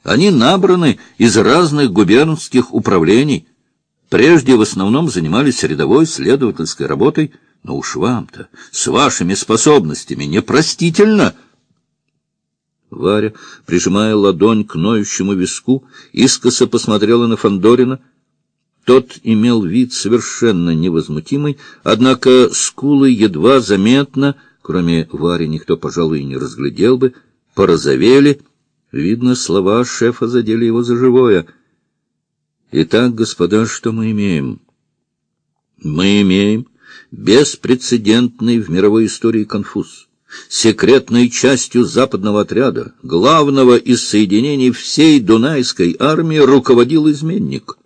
Они набраны из разных губернских управлений. Прежде в основном занимались рядовой следовательской работой, но уж вам-то, с вашими способностями, непростительно. Варя, прижимая ладонь к ноющему виску, искоса посмотрела на Фандорина. Тот имел вид совершенно невозмутимый, однако скулы едва заметно, кроме Вари никто, пожалуй, и не разглядел бы, порозовели. Видно, слова шефа задели его за живое. Итак, господа, что мы имеем? Мы имеем беспрецедентный в мировой истории конфуз. Секретной частью западного отряда, главного из соединений всей Дунайской армии, руководил изменник.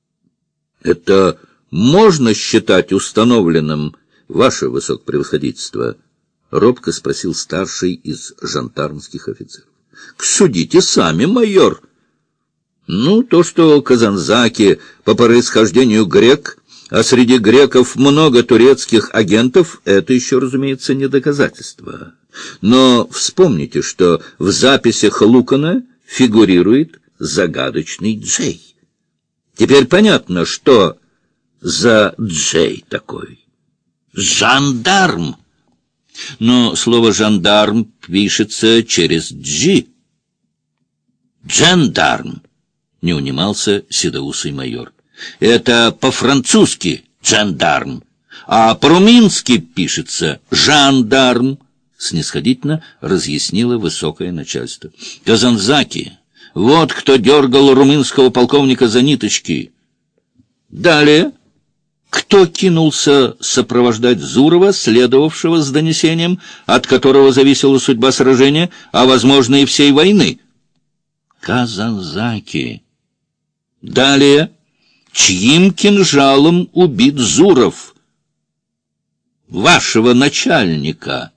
Это можно считать установленным, ваше высокопревосходительство? — робко спросил старший из жандармских офицеров. — Судите сами, майор. Ну, то, что Казанзаки по происхождению грек, а среди греков много турецких агентов, это еще, разумеется, не доказательство. Но вспомните, что в записях Лукана фигурирует загадочный Джей. Теперь понятно, что за Джей такой. Жандарм. Но слово «жандарм» пишется через «джи». «Джендарм», — не унимался седоусый майор. Это по-французски «джендарм», а по-румынски пишется «жандарм», — снисходительно разъяснило высокое начальство. Казанзаки, вот кто дергал румынского полковника за ниточки. Далее, кто кинулся сопровождать Зурова, следовавшего с донесением, от которого зависела судьба сражения, а, возможно, и всей войны? Казанзаки. Далее, чьим кинжалом убит Зуров? Вашего начальника.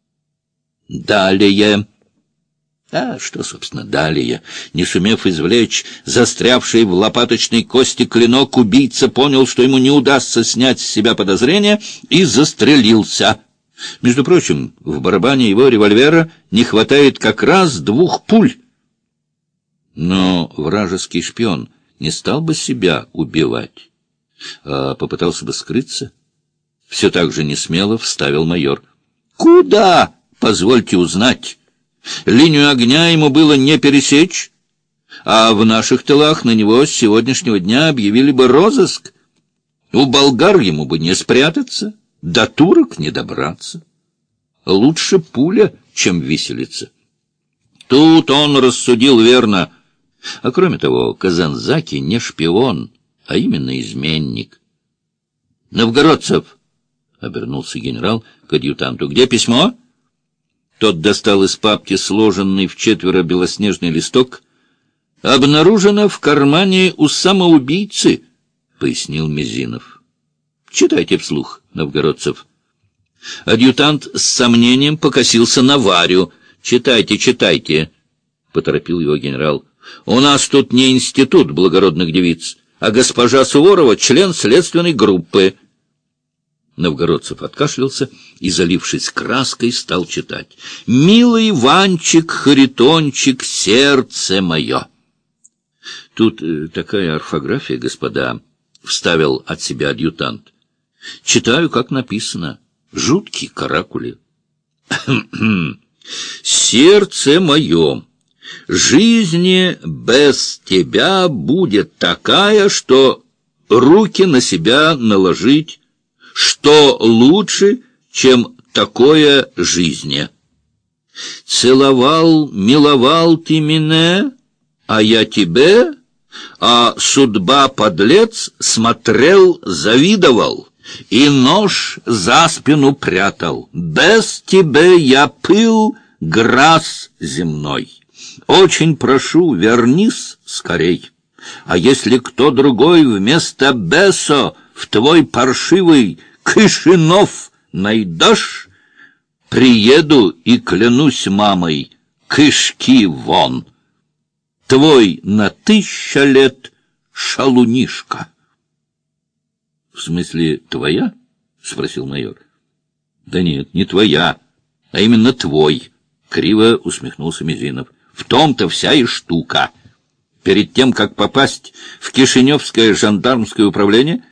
Далее. А что, собственно, далее? Не сумев извлечь застрявший в лопаточной кости клинок, убийца понял, что ему не удастся снять с себя подозрения, и застрелился. Между прочим, в барабане его револьвера не хватает как раз 2 пуль. Но вражеский шпион не стал бы себя убивать, а попытался бы скрыться. Все так же несмело вставил майор. «Куда? Позвольте узнать. Линию огня ему было не пересечь, а в наших тылах на него с сегодняшнего дня объявили бы розыск. У болгар ему бы не спрятаться, до турок не добраться. Лучше пуля, чем виселица». Тут он рассудил верно. А кроме того, Казанзаки не шпион, а именно изменник. «Новгородцев!» — обернулся генерал к адъютанту. «Где письмо?» Тот достал из папки сложенный в 4 белоснежный листок. «Обнаружено в кармане у самоубийцы», — пояснил Мизинов. «Читайте вслух, Новгородцев». Адъютант с сомнением покосился на Варю. «Читайте, читайте», — поторопил его генерал. «У нас тут не институт благородных девиц, а госпожа Суворова — член следственной группы». Новгородцев откашлялся и, залившись краской, стал читать. «Милый Иванчик, Харитончик, сердце мое». «Тут такая орфография, господа», — вставил от себя адъютант. «Читаю, как написано. Жуткие каракули». «Сердце мое, жизнь без тебя будет такая, что руки на себя наложить, что лучше, чем такое жизни. Целовал, миловал ты меня, а я тебе, а судьба подлец смотрел, завидовал, и нож за спину прятал. Без тебя я пыл, грас земной. Очень прошу, вернись скорей. А если кто другой вместо Бесо в твой паршивый Кишинев найдешь, приеду и клянусь мамой, кишки вон. Твой на 1000 лет шалунишка». — В смысле, твоя? — спросил майор. — Да нет, не твоя, а именно твой, — криво усмехнулся Мизинов. — В том-то вся и штука. Перед тем, как попасть в Кишиневское жандармское управление,